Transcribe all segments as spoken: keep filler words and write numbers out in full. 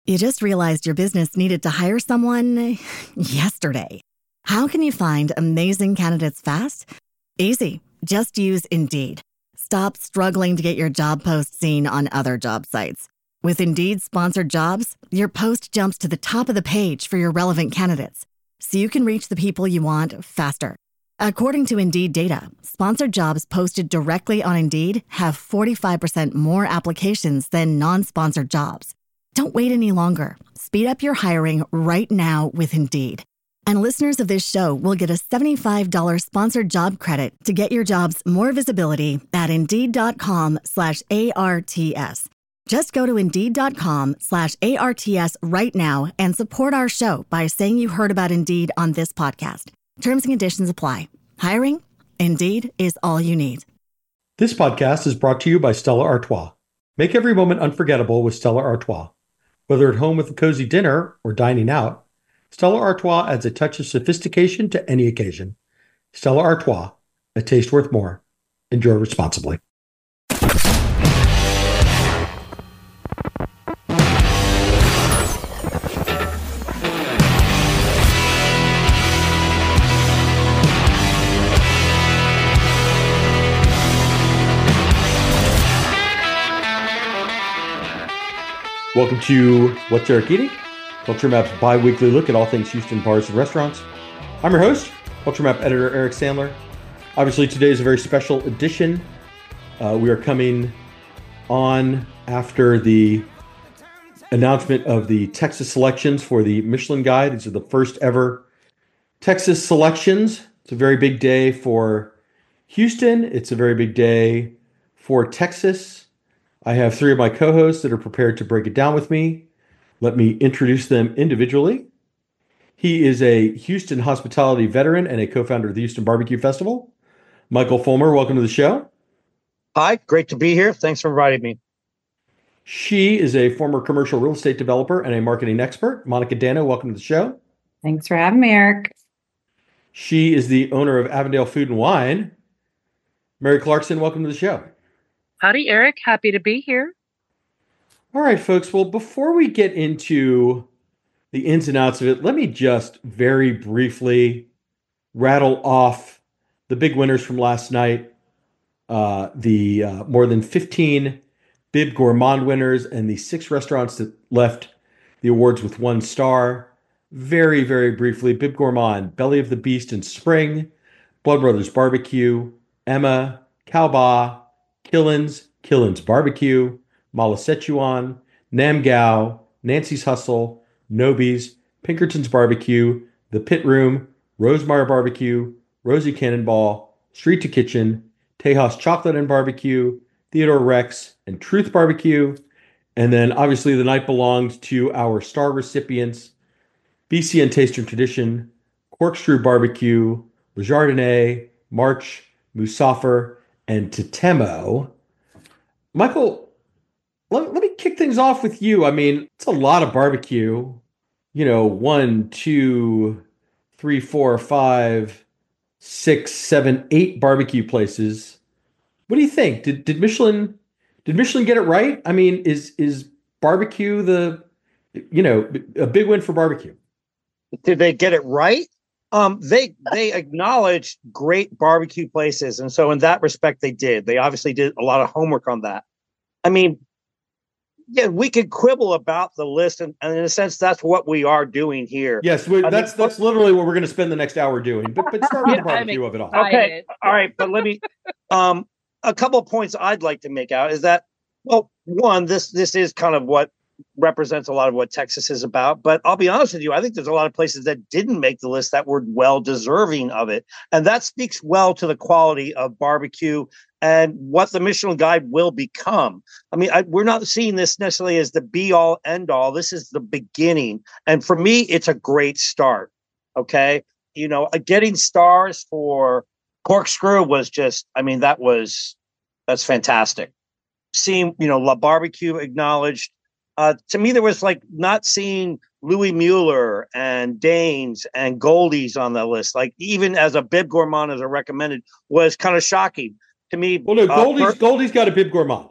You just realized your business needed to hire someone yesterday. How can you find amazing candidates fast? Easy. Just use Indeed. Stop struggling to get your job post seen on other job sites. With Indeed sponsored jobs, your post jumps to the top of the page for your relevant candidates, so you can reach the people you want faster. According to Indeed data, sponsored jobs posted directly on Indeed have forty-five percent more applications than non-sponsored jobs. Don't wait any longer. Speed up your hiring right now with Indeed. And listeners of this show will get a seventy-five dollars sponsored job credit to get your jobs more visibility at Indeed.com slash ARTS. Just go to Indeed.com slash ARTS right now and support our show by saying you heard about Indeed on this podcast. Terms and conditions apply. Hiring? Indeed is all you need. This podcast is brought to you by Stella Artois. Make every moment unforgettable with Stella Artois. Whether at home with a cozy dinner or dining out, Stella Artois adds a touch of sophistication to any occasion. Stella Artois, a taste worth more. Enjoy responsibly. Welcome to What's Eric Eating? Culture Map's bi-weekly look at all things Houston bars and restaurants. I'm your host, Culture Map editor Eric Sandler. Obviously, today is a very special edition. Uh, we are coming on after the announcement of the Texas selections for the Michelin Guide. These are the first ever Texas selections. It's a very big day for Houston. It's a very big day for Texas. I have three of my co-hosts that are prepared to break it down with me. Let me introduce them individually. He is a Houston hospitality veteran and a co-founder of the Houston Barbecue Festival. Michael Fulmer, welcome to the show. Hi, great to be here. Thanks for inviting me. She is a former commercial real estate developer and a marketing expert. Monica Dano, welcome to the show. Thanks for having me, Eric. She is the owner of Avondale Food and Wine. Mary Clarkson, welcome to the show. Howdy, Eric. Happy to be here. All right, folks. Well, before we get into the ins and outs of it, let me just very briefly rattle off the big winners from last night. Uh, the uh, more than fifteen Bib Gourmand winners and the six restaurants that left the awards with one star. Very, very briefly, Bib Gourmand, Belly of the Beast and Spring, Blood Brothers Barbecue, Emma, Calba, Killins, Killins Barbecue, Mala Sechuan, Nam Gao, Nancy's Hustle, Nobi's, Pinkerton's Barbecue, The Pit Room, Rosemeyer Barbecue, Rosie Cannonball, Street to Kitchen, Tejas Chocolate and Barbecue, Theodore Rex, and Truth Barbecue. And then obviously the night belonged to our star recipients, B C N Taste and Tradition, Corkscrew Barbecue, Le Jardinier, March, Musafir, and Totemo. Michael, let, let me kick things off with you. I mean, it's a lot of barbecue. You know, one, two, three, four, five, six, seven, eight barbecue places. What do you think? Did did Michelin did Michelin get it right? I mean, is is barbecue the, you know, a big win for barbecue? Did they get it right? Um, they they acknowledged great barbecue places, and so in that respect, they did. They obviously did a lot of homework on that. I mean, yeah, we could quibble about the list, and, and in a sense, that's what we are doing here. Yes, we, that's mean, that's literally what we're going to spend the next hour doing. But but start with yeah, the barbecue of it all. Okay, all right, but let me. Um, a couple of points I'd like to make out is that, well, one, this this is kind of what represents a lot of what Texas is about. But I'll be honest with you, I think there's a lot of places that didn't make the list that were well deserving of it. And that speaks well to the quality of barbecue and what the Michelin Guide will become. I mean, I, we're not seeing this necessarily as the be all end all. This is the beginning. And for me, it's a great start. Okay. You know, uh, getting stars for Corkscrew was just, I mean, that was, that's fantastic. Seeing, you know, La Barbecue acknowledged. Uh, to me, there was like not seeing Louis Mueller and Danes and Goldie's on the list. Like even as a Bib Gourmand as a recommended was kind of shocking to me. Well, no, Goldie's uh, per- Goldie's got a Bib Gourmand.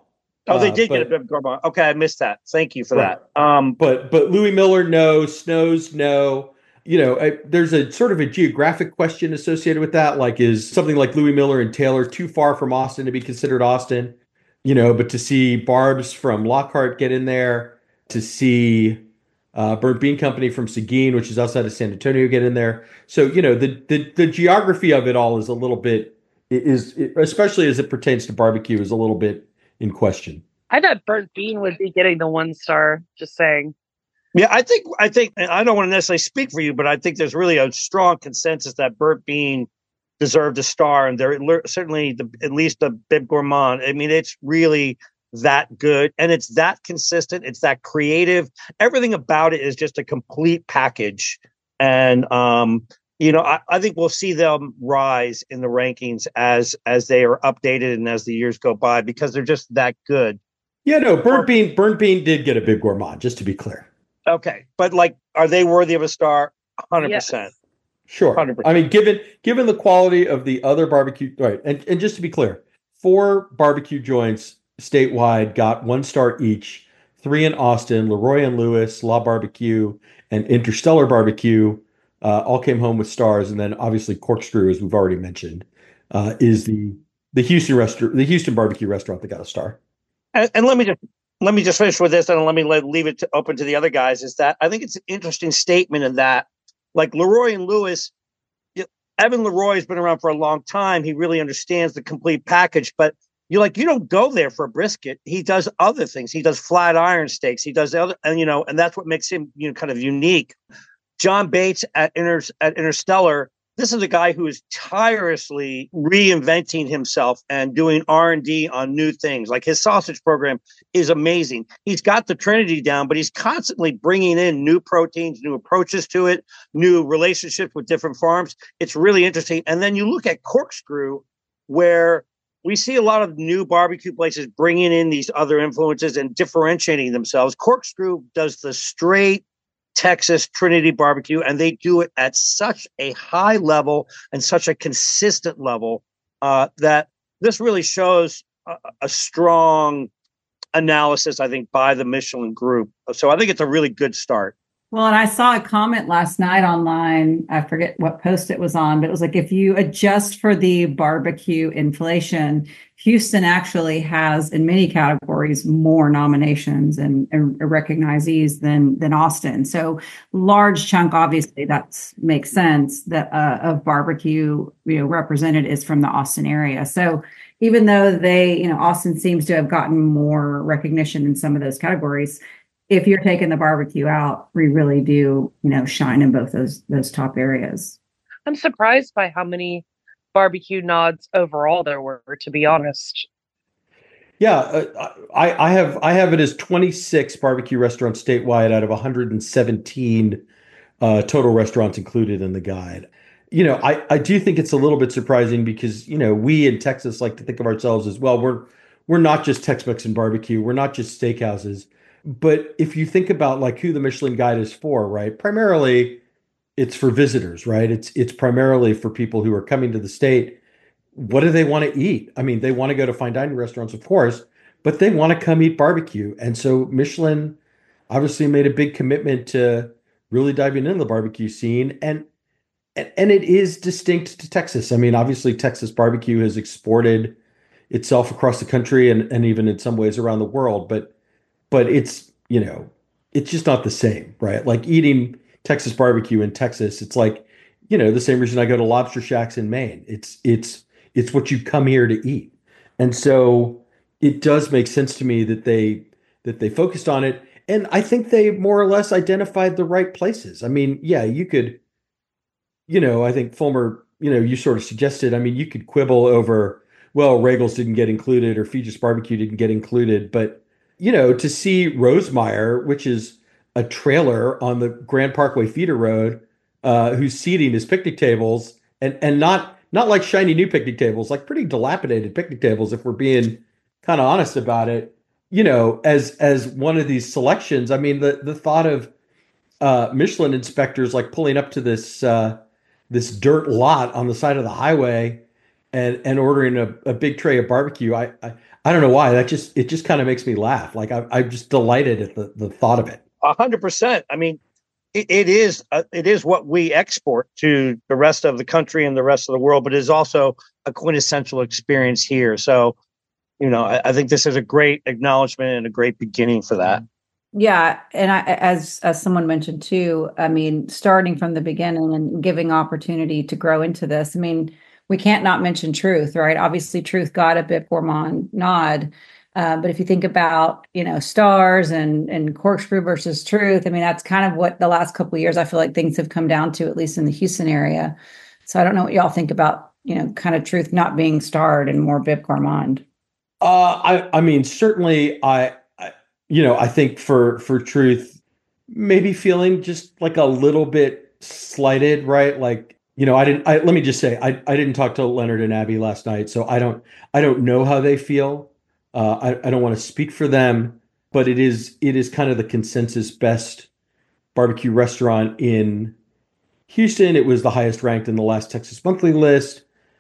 Oh, they Uh, did get a but Bib Gourmand. Okay, I missed that. Thank you for right. that. Um, But but Louis Miller, no. Snows, no. You know, I, there's a sort of a geographic question associated with that. Like, is something like Louis Miller and Taylor too far from Austin to be considered Austin? You know, but to see Barb's from Lockhart get in there, to see uh, Burnt Bean Company from Seguin, which is outside of San Antonio, get in there. So, you know, the the the geography of it all is a little bit is, especially as it pertains to barbecue, is a little bit in question. I thought Burnt Bean would be getting the one star. Just saying. yeah, I think I think and I don't want to necessarily speak for you, but I think there's really a strong consensus that Burnt Bean deserved a star, and there certainly the, at least the Bib Gourmand. I mean, it's really that good, and it's that consistent. It's that creative. Everything about it is just a complete package, and um, you know, I, I think we'll see them rise in the rankings as as they are updated and as the years go by because they're just that good. Yeah, no, Burnt Bean, Burnt Bean did get a Bib Gourmand, just to be clear. Okay, but like, are they worthy of a star? one hundred percent. Yes. Sure. one hundred percent. I mean, given given the quality of the other barbecue, right? And and just to be clear, four barbecue joints statewide got one star each. Three in Austin, Leroy and Lewis, La Barbecue, and Interstellar Barbecue, uh, all came home with stars. And then obviously Corkscrew, as we've already mentioned, uh, is the the Houston restaurant, the Houston barbecue restaurant that got a star. And, and let me just let me just finish with this, and let me let, leave it to, open to the other guys. Is that I think it's an interesting statement in that, like Leroy and Lewis, you, Evan Leroy has been around for a long time. He really understands the complete package. But you like you don't go there for a brisket. He does other things. He does flat iron steaks. He does other, and you know, and that's what makes him you know kind of unique. John Bates at Inter at Interstellar. This is a guy who is tirelessly reinventing himself and doing R and D on new things. Like his sausage program is amazing. He's got the Trinity down, but he's constantly bringing in new proteins, new approaches to it, new relationships with different farms. It's really interesting. And then you look at Corkscrew, where we see a lot of new barbecue places bringing in these other influences and differentiating themselves. Corkscrew does the straight Texas Trinity barbecue, and they do it at such a high level and such a consistent level uh, that this really shows a, a strong analysis, I think, by the Michelin Group. So I think it's a really good start. Well, and I saw a comment last night online. I forget what post it was on, but it was like, if you adjust for the barbecue inflation, Houston actually has, in many categories, more nominations and, and recognizees than than Austin. So large chunk, obviously, that makes sense, that uh, of barbecue, you know, represented is from the Austin area. So even though they, you know, Austin seems to have gotten more recognition in some of those categories, if you're taking the barbecue out, we really do, you know, shine in both those those top areas. I'm surprised by how many barbecue nods overall there were, to be honest. Yeah, uh, I, I have I have it as twenty-six barbecue restaurants statewide out of one hundred seventeen uh, total restaurants included in the guide. You know, I, I do think it's a little bit surprising because, you know, we in Texas like to think of ourselves as, well, we're we're not just Tex-Mex and barbecue, we're not just steakhouses. But if you think about like who the Michelin Guide is for, right? Primarily, it's for visitors, right? It's it's primarily for people who are coming to the state. What do they want to eat? I mean, they want to go to fine dining restaurants, of course, but they want to come eat barbecue. And so Michelin obviously made a big commitment to really diving into the barbecue scene. And and, and it is distinct to Texas. I mean, obviously, Texas barbecue has exported itself across the country and, and even in some ways around the world. But But it's, you know, it's just not the same, right? Like eating Texas barbecue in Texas, it's like, you know, the same reason I go to lobster shacks in Maine. It's it's it's what you come here to eat. And so it does make sense to me that they that they focused on it. And I think they more or less identified the right places. I mean, yeah, you could, you know, I think Fulmer, you know, you sort of suggested, I mean, you could quibble over, well, Regal's didn't get included or Fegis Barbecue didn't get included, but you know, to see Rosemeyer, which is a trailer on the Grand Parkway feeder road, uh, whose seating is picnic tables, and and not not like shiny new picnic tables, like pretty dilapidated picnic tables, if we're being kind of honest about it. You know, as as one of these selections, I mean, the the thought of uh, Michelin inspectors like pulling up to this uh, this dirt lot on the side of the highway and and ordering a, a big tray of barbecue, I, I I don't know why. That just it just kind of makes me laugh. Like I, I'm just delighted at the, the thought of it. A hundred percent. I mean, it, it is uh, it is what we export to the rest of the country and the rest of the world, but it is also a quintessential experience here. So, you know, I, I think this is a great acknowledgement and a great beginning for that. Yeah, and I, as as someone mentioned too, I mean, starting from the beginning and giving opportunity to grow into this. I mean, we can't not mention Truth, right? Obviously, Truth got a Bib Gourmand nod, uh, but if you think about, you know, Stars and and Corkscrew versus Truth, I mean, that's kind of what the last couple of years I feel like things have come down to, at least in the Houston area. So I don't know what y'all think about, you know, kind of Truth not being starred and more Bib Gourmand. Uh, I I mean, certainly I. You know, I think for for Truth, maybe feeling just like a little bit slighted, right? Like, you know, I didn't. I, let me just say, I I didn't talk to Leonard and Abby last night, so I don't I don't know how they feel. Uh, I I don't want to speak for them, but it is it is kind of the consensus best barbecue restaurant in Houston. It was the highest ranked in the last Texas Monthly list.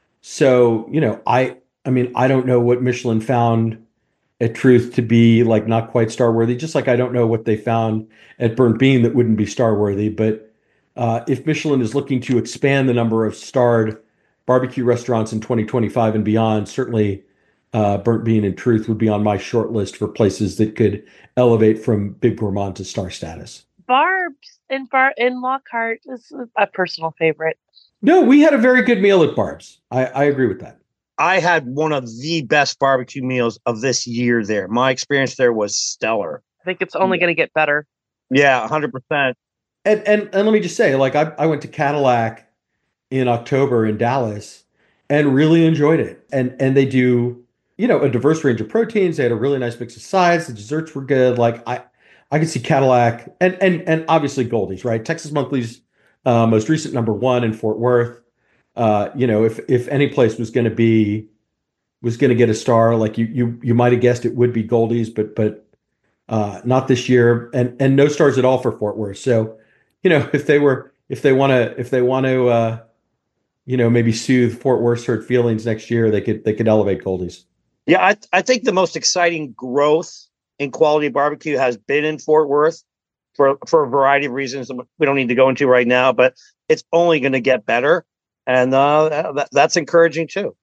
So, you know, I I mean, I don't know what Michelin found at Truth to be like not quite star worthy, just like I don't know what they found at Burnt Bean that wouldn't be star worthy. But uh, if Michelin is looking to expand the number of starred barbecue restaurants in twenty twenty-five and beyond, certainly uh, Burnt Bean and Truth would be on my short list for places that could elevate from Bib Gourmand to star status. Barb's in Bar in Lockhart is a personal favorite. No, we had a very good meal at Barb's. I, I agree with that. I had one of the best barbecue meals of this year there. My experience there was stellar. I think it's only going to get better. Yeah, one hundred percent. And, and and let me just say, like I, I went to Cadillac in October in Dallas and really enjoyed it. And and they do, you know, a diverse range of proteins. They had a really nice mix of sides. The desserts were good. Like I I could see Cadillac and and and obviously Goldie's, right? Texas Monthly's uh, most recent number one in Fort Worth. Uh, you know, if if any place was going to be was going to get a star, like you you you might have guessed it would be Goldie's, but but uh, not this year, and and no stars at all for Fort Worth. So, you know, if they were if they want to if they want to uh, you know, maybe soothe Fort Worth's hurt feelings next year, they could they could elevate Goldie's. Yeah, I I think the most exciting growth in quality barbecue has been in Fort Worth for for a variety of reasons we don't need to go into right now, but it's only going to get better. And uh, that, that's encouraging too.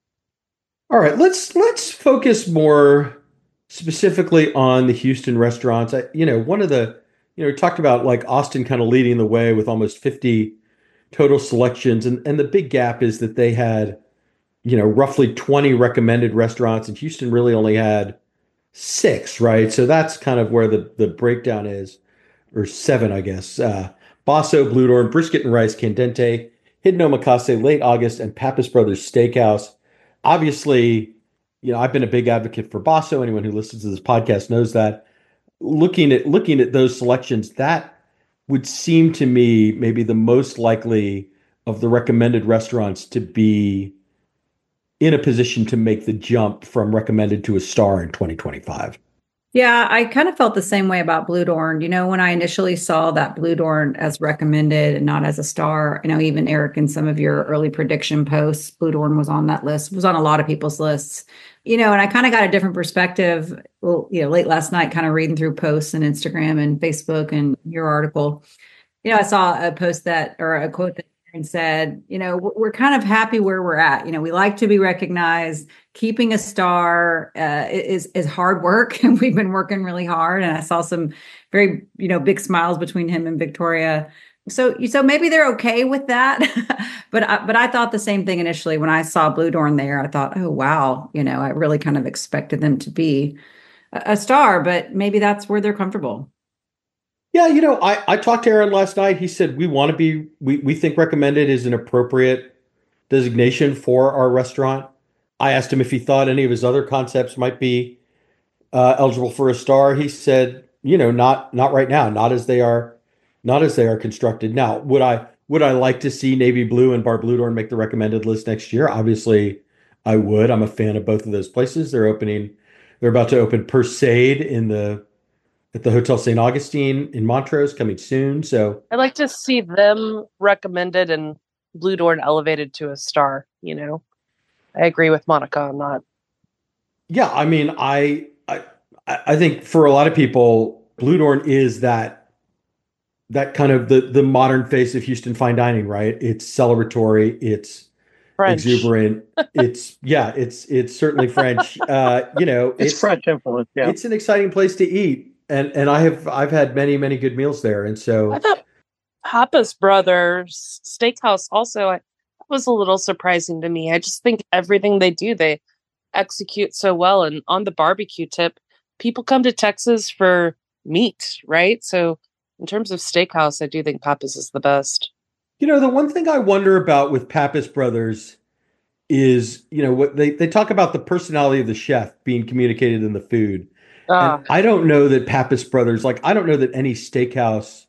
All right, let's let's focus more specifically on the Houston restaurants. I, you know, one of the, you know, we talked about like Austin kind of leading the way with almost fifty total selections, and and the big gap is that they had, you know, roughly twenty recommended restaurants, and Houston really only had six, right? So that's kind of where the the breakdown is, or seven, I guess. Uh, Basso, Blue Dorn, Brisket and Rice, Candente, Hidden Omakase, Late August, and Pappas Brothers Steakhouse. Obviously, you know, I've been a big advocate for Basso. Anyone who listens to this podcast knows that. Looking at looking at those selections, that would seem to me maybe the most likely of the recommended restaurants to be in a position to make the jump from recommended to a star in twenty twenty-five. Yeah, I kind of felt the same way about Blue Dorn. You know, when I initially saw that Blue Dorn as recommended and not as a star, I know even Eric, in some of your early prediction posts, Blue Dorn was on that list, was on a lot of people's lists. You know, and I kind of got a different perspective, well, you know, late last night, kind of reading through posts and Instagram and Facebook and your article. You know, I saw a post that, or a quote that and said, you know, we're kind of happy where we're at. You know, we like to be recognized. Keeping a star uh, is is hard work, and we've been working really hard. And I saw some very, you know, big smiles between him and Victoria. So, so maybe they're okay with that. but I, but I thought the same thing initially when I saw Blue Dorn there. I thought, oh wow, you know, I really kind of expected them to be a, a star, but maybe that's where they're comfortable. Yeah, you know, I, I talked to Aaron last night. He said we want to be, we, we think recommended is an appropriate designation for our restaurant. I asked him if he thought any of his other concepts might be uh, eligible for a star. He said, you know, not not right now, not as they are, not as they are constructed. Now, would I would I like to see Navy Blue and Bar Blue Dorn make the recommended list next year? Obviously, I would. I'm a fan of both of those places. They're opening, they're about to open Perseid in the at the Hotel Saint Augustine in Montrose coming soon. So I'd like to see them recommended and Blue Dorn elevated to a star, you know. I agree with Monica on that. Yeah, I mean, I, I I think for a lot of people, Blue Dorn is that that kind of the the modern face of Houston fine dining, right? It's celebratory, it's French. exuberant, it's yeah, it's it's certainly French. Uh, you know, It's it's French influence. Yeah. it's an exciting place to eat, and and I have I've had many many good meals there, and I so thought Pappas Brothers Steakhouse also I, was a little surprising to me. I just think everything they do, they execute so well. And on the barbecue tip, people come to Texas for meat, right? So in terms of steakhouse, I do think Pappas is the best. you know the one thing I wonder about with Pappas Brothers is you know what they they talk about the personality of the chef being communicated in the food. And Ah, I don't know that Pappas Brothers, like, I don't know that any steakhouse,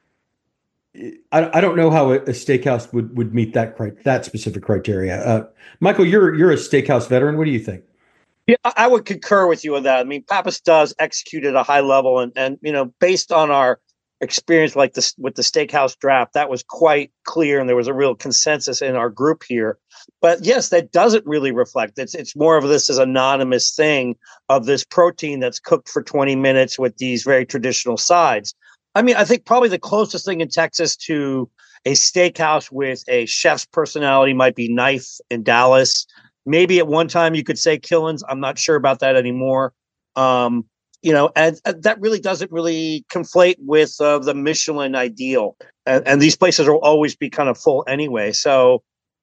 I, I don't know how a, a steakhouse would, would meet that cri- that specific criteria. Uh, Michael, you're you're a steakhouse veteran. What do you think? Yeah, I I would concur with you on that. I mean, Pappas does execute at a high level, and and you know, based on our experience like this with the steakhouse draft, that was quite clear, and there was a real consensus in our group here. But yes, that doesn't really reflect. It's it's more of this as anonymous thing of this protein that's cooked for twenty minutes with these very traditional sides. I mean, I think probably the closest thing in Texas to a steakhouse with a chef's personality might be Knife in Dallas. Maybe at one time you could say Killins. I'm not sure about that anymore. Um, you know, and, and that really doesn't really conflate with uh, the Michelin ideal. And, and these places will always be kind of full anyway. So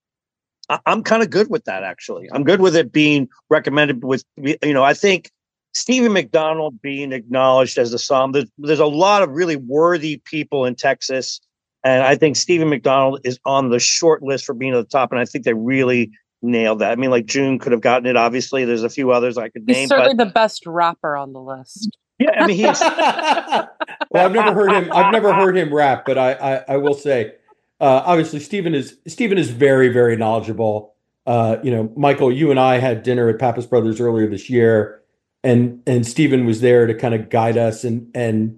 I, I'm kind of good with that, actually. I'm good with it being recommended with, you know, I think Stephen McDonald being acknowledged as the Somm. There's, there's a lot of really worthy people in Texas. And I think Stephen McDonald is on the short list for being at the top. And I think they really nailed that. I mean, like June could have gotten it. Obviously, there's a few others I could he's name, certainly but the best rapper on the list. yeah, I mean, he's Well, I've never heard him. I've never heard him rap, but I I, I will say, uh, obviously, Stephen is Stephen is very very knowledgeable. Uh, you know, Michael, you and I had dinner at Pappas Brothers earlier this year, and and Stephen was there to kind of guide us and and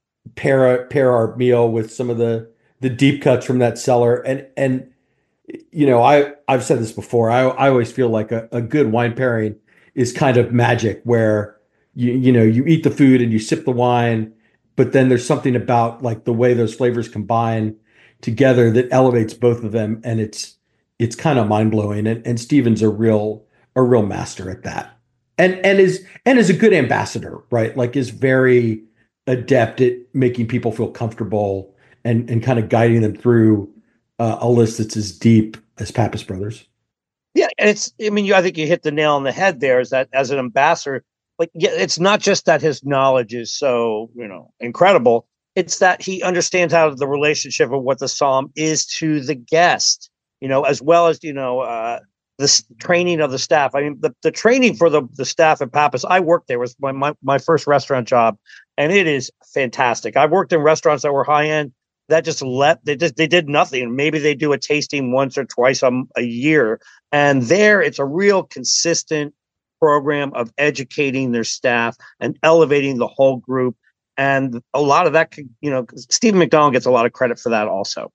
pair pair our meal with some of the the deep cuts from that cellar. And and you know, I I've said this before. I I always feel like a, a good wine pairing is kind of magic, where you you know you eat the food and you sip the wine, but then there's something about like the way those flavors combine together that elevates both of them, and it's it's kind of mind blowing. And and Steven's a real a real master at that, and and is and is a good ambassador, right? Like, is very adept at making people feel comfortable and and kind of guiding them through uh, a list that's as deep as Pappas Brothers. yeah, and it's. I mean, you. I think you hit the nail on the head. There is that as an ambassador, like, yeah, it's not just that his knowledge is so you know incredible. It's that he understands how the relationship of what the Somm is to the guest, you know, as well as you know uh, the s- training of the staff. I mean, the, the training for the the staff at Pappas. I worked there, was my, my my first restaurant job, and it is fantastic. I've worked in restaurants that were high end that just let they just they did nothing. Maybe they do a tasting once or twice a, a year, and there it's a real consistent program of educating their staff and elevating the whole group. And a lot of that, could, you know, Stephen McDonald gets a lot of credit for that also.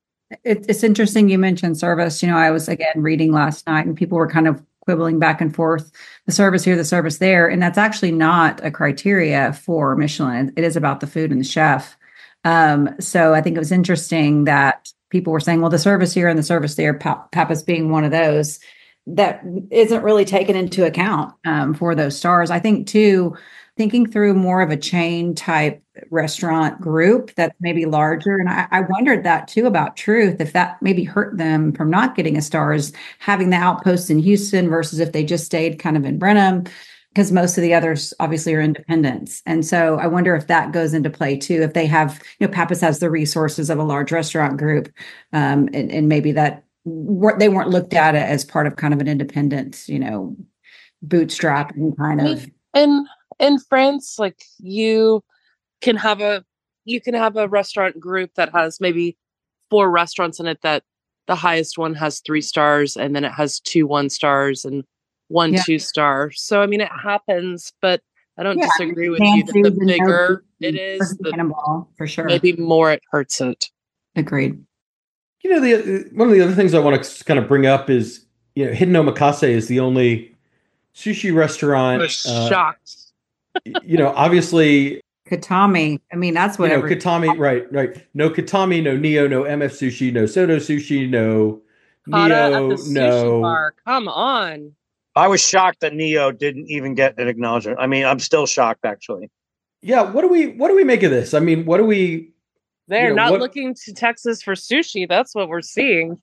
It, it's interesting you mentioned service. You know, I was again reading last night and people were kind of quibbling back and forth, the service here, the service there. And that's actually not a criteria for Michelin. It is about the food and the chef. Um, so I think it was interesting that people were saying, well, the service here and the service there, Pa- Pappas being one of those, that isn't really taken into account um, for those stars. I think too, thinking through more of a chain type restaurant group that's maybe larger. And I, I wondered that too about Truth, if that maybe hurt them from not getting a stars, having the outposts in Houston versus if they just stayed kind of in Brenham, because most of the others obviously are independents. And so I wonder if that goes into play too, if they have, you know, Pappas has the resources of a large restaurant group, um, and, and maybe that were, they weren't looked at it as part of kind of an independent, you know, bootstrapping kind I of. mean, in in France, like you can have a you can have a restaurant group that has maybe four restaurants in it that the highest one has three stars and then it has two one stars and one Yeah. two star. So I mean it happens, but I don't Yeah, disagree with you that Nancy's the and bigger Nobu it is, versus the Cannonball, for sure. maybe more it hurts it. Agreed. You know, the one of the other things I want to kind of bring up is, you know, Hidden Omakase is the only sushi I restaurant. was Uh, shocked. you know, obviously, Katami. I mean, that's you know, whatever. Katami, right, right. No Katami, no Neo, no M F Sushi, no Soto Sushi, no Kata at the Neo, sushi no. bar. Come on. I was shocked that Neo didn't even get an acknowledgement. I mean, I'm still shocked actually. Yeah, what do we what do we make of this? I mean, what do we you They're know, not what looking to Texas for sushi. That's what we're seeing.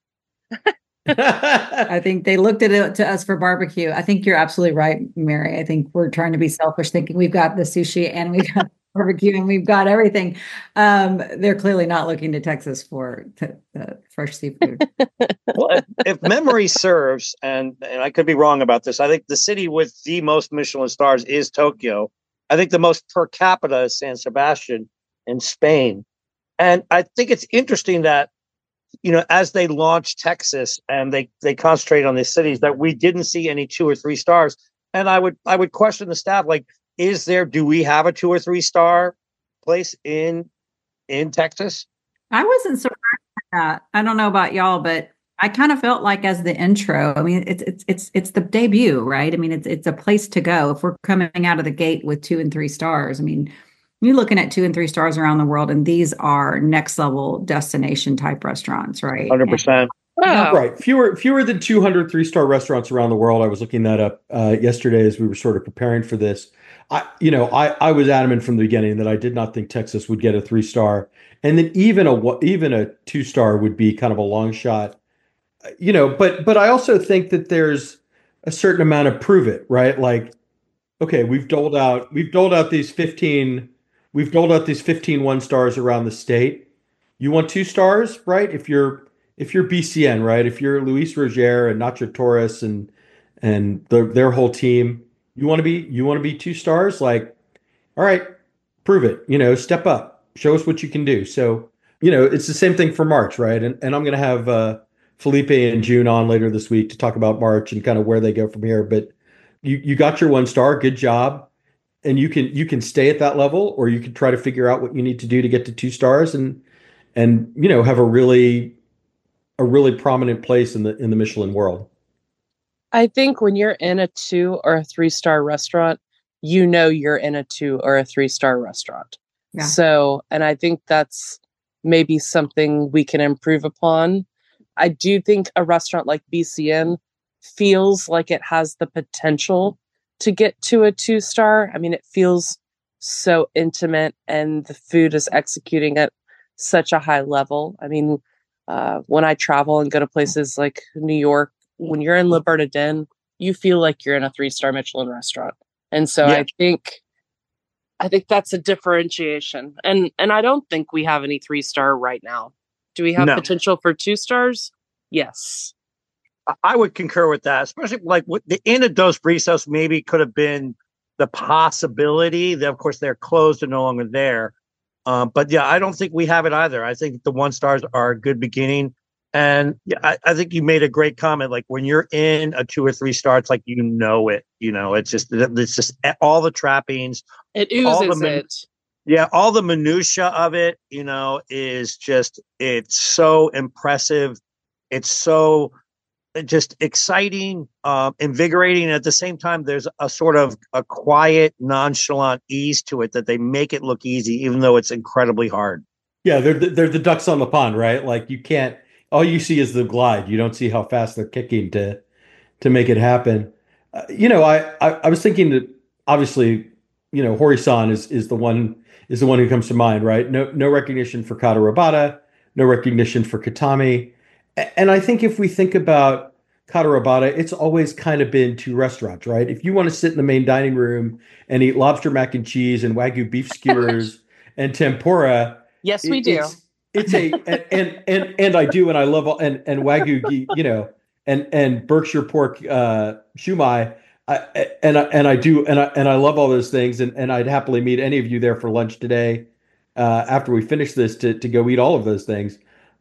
I think they looked at it to us for barbecue. I think you're absolutely right, Mary. I think we're trying to be selfish, thinking we've got the sushi and we've got barbecue and we've got everything. Um, they're clearly not looking to Texas for t- uh, fresh seafood. Well, if, if memory serves, and, and I could be wrong about this, I think the city with the most Michelin stars is Tokyo. I think the most per capita is San Sebastian in Spain. And I think it's interesting that, you know, as they launched Texas and they they concentrate on these cities, that we didn't see any two or three stars. And I would I would question the staff, like, is there, do we have a two or three star place in in Texas? I wasn't surprised by that. I don't know about y'all, but I kind of felt like as the intro, I mean, it's it's it's it's the debut, right? I mean, it's it's a place to go. If we're coming out of the gate with two and three stars, I mean, you're looking at two and three stars around the world, and these are next level destination type restaurants, right? one hundred percent. Wow. right. Fewer fewer than two hundred three-star restaurants around the world. I was looking that up uh, yesterday as we were sort of preparing for this. I you know, I I was adamant from the beginning that I did not think Texas would get a three-star, and that even a even a two-star would be kind of a long shot. You know, but but I also think that there's a certain amount of prove it, right? Like, okay, we've doled out we've doled out these fifteen we've doled out these fifteen one stars around the state. You want two stars, right? If you're if you're B C N, right? If you're Luis Roger and Nacho Torres and and the, their whole team, you want to be you want to be two stars. Like, all right, prove it. You know, step up, show us what you can do. So, you know, it's the same thing for March, right? And and I'm going to have uh, Felipe and June on later this week to talk about March and kind of where they go from here. But you you got your one star, good job, and you can you can stay at that level, or you can try to figure out what you need to do to get to two stars and and you know have a really a really prominent place in the in the Michelin world. I think when you're in a two or a three star restaurant, you know you're in a two or a three star restaurant. Yeah. So, and I think that's maybe something we can improve upon. I do think a restaurant like B C N feels like it has the potential to get to a two star. I mean, it feels so intimate and the food is executing at such a high level. I mean, uh, when I travel and go to places like New York, when you're in Le Bernardin, you feel like you're in a three-star Michelin restaurant. And so Yeah. I think I think that's a differentiation. And and I don't think we have any three-star right now. Do we have No. potential for two stars? Yes. I- I would concur with that, especially like with the Inn of Dos Brizos maybe could have been the possibility. That, of course, they're closed and no longer there. Um, but yeah, I don't think we have it either. I think the one stars are a good beginning. And yeah, I, I think you made a great comment. Like when you're in a two or three star, it's like, you know, it, you know, it's just, it's just all the trappings. It All the oozes men- it. Yeah. All the minutia of it, you know, is just, it's so impressive. It's so just exciting, um, invigorating. And at the same time, there's a sort of a quiet, nonchalant ease to it that they make it look easy, even though it's incredibly hard. Yeah, they're the, they're the ducks on the pond, right? Like you can't. All you see is the glide. You don't see how fast they're kicking to to make it happen. Uh, you know, I, I I was thinking that obviously, you know, Hori-san is is the one is the one who comes to mind, right? No no recognition for Kata Robata, no recognition for Katami, A- and I think if we think about Kata Robata, it's always kind of been two restaurants, right? If you want to sit in the main dining room and eat lobster mac and cheese and Wagyu beef skewers and tempura, Yes, it- we do. It's, it's a and, and and and I do, and I love all and and Wagyu, gi- you know, and and Berkshire pork uh, shumai, I, and I, and I do, and I and I love all those things, and and I'd happily meet any of you there for lunch today, uh, after we finish this to to go eat all of those things,